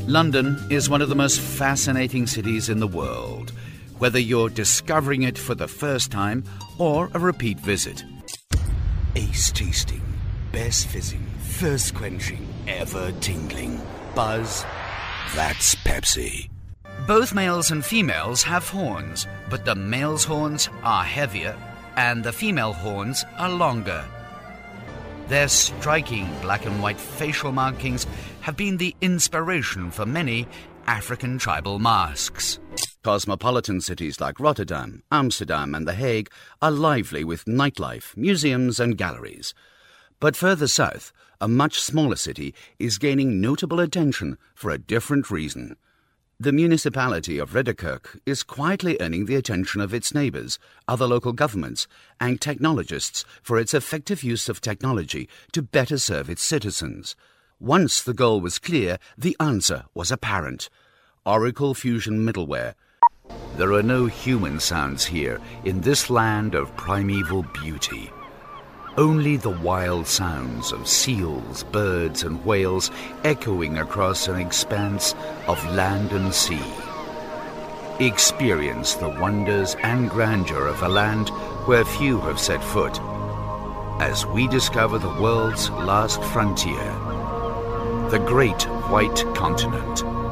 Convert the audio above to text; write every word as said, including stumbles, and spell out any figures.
London is one of the most fascinating cities in the world, whether you're discovering it for the first time or a repeat visit. Ace tasting, best fizzing, first quenching, ever tingling. Buzz, that's Pepsi. Both males and females have horns, but the male's horns are heavier and the female horns are longer. Their striking black and white facial markings have been the inspiration for many African tribal masks. Cosmopolitan cities like Rotterdam, Amsterdam and The Hague are lively with nightlife, museums and galleries. But further south, a much smaller city is gaining notable attention for a different reason. The municipality of Ridderkerk is quietly earning the attention of its neighbours, other local governments and technologists for its effective use of technology to better serve its citizens. Once the goal was clear, the answer was apparent. Oracle Fusion Middleware. There are no human sounds here in this land of primeval beauty. Only the wild sounds of seals, birds and whales echoing across an expanse of land and sea. Experience the wonders and grandeur of a land where few have set foot, as we discover the world's last frontier, the Great White Continent.